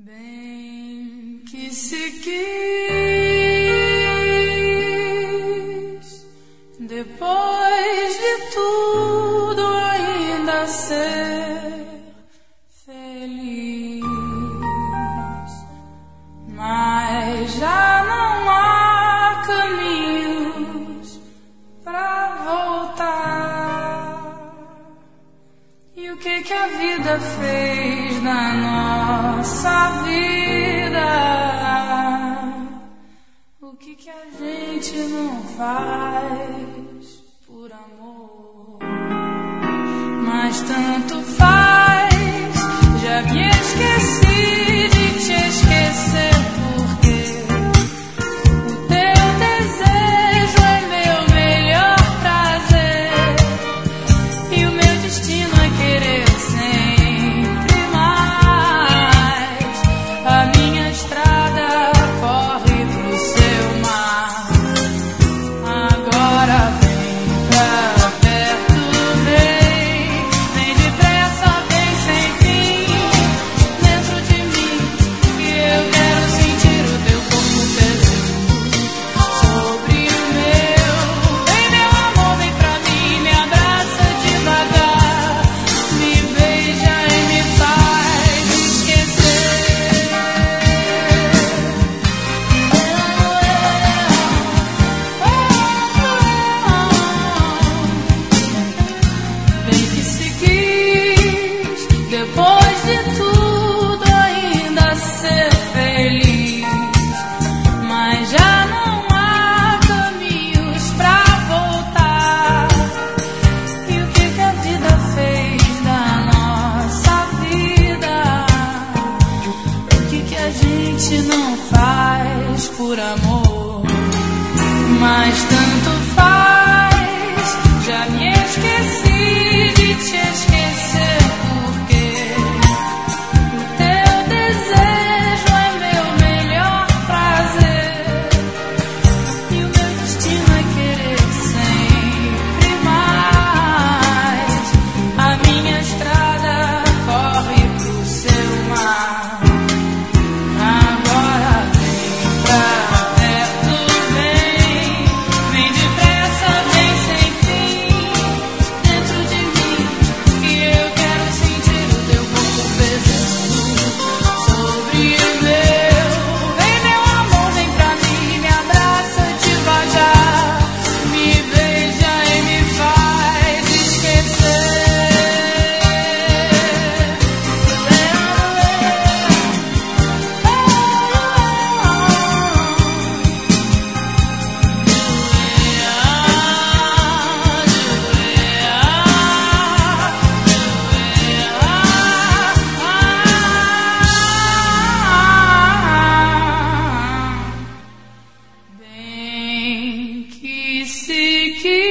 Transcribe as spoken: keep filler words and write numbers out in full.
Bem que se quis, depois de tudo ainda ser feliz, mas já não há caminhos pra voltar. E o que que a vida fez na nossa vida? O que que a gente não faz por amor? Mas tanto faz, já me esqueci de te esquecer, porque o teu desejo é meu melhor prazer e o meu destino é querer sempre mais. A minha estrada corre pro seu mar. Agora vem pra perto, vem, vem depressa, vem sem fim, dentro de mim, que eu quero sentir o teu corpo pesando sobre o meu. Vem, meu amor, vem pra mim, me abraça devagar, me beija e me faz esquecer. Bem que se quis, depois de tudo ainda ser feliz, mas já não há caminhos pra voltar. E o que que a vida fez da nossa vida? O que que a gente não faz por amor? Mas tanto faz, já me esqueci de te esquecer, porque o teu desejo é meu melhor prazer e o meu destino é querer sempre mais. A minha estrada corre pro seu mar. Agora vem pra perto, vem, vem depressa, vem sem fim, dentro de mim, que eu quero sentir o teu corpo pesando sobre o meu. Vem, meu amor, vem pra mim, me abraça devagar, me beija e me faz esquecer. Bem que se quis.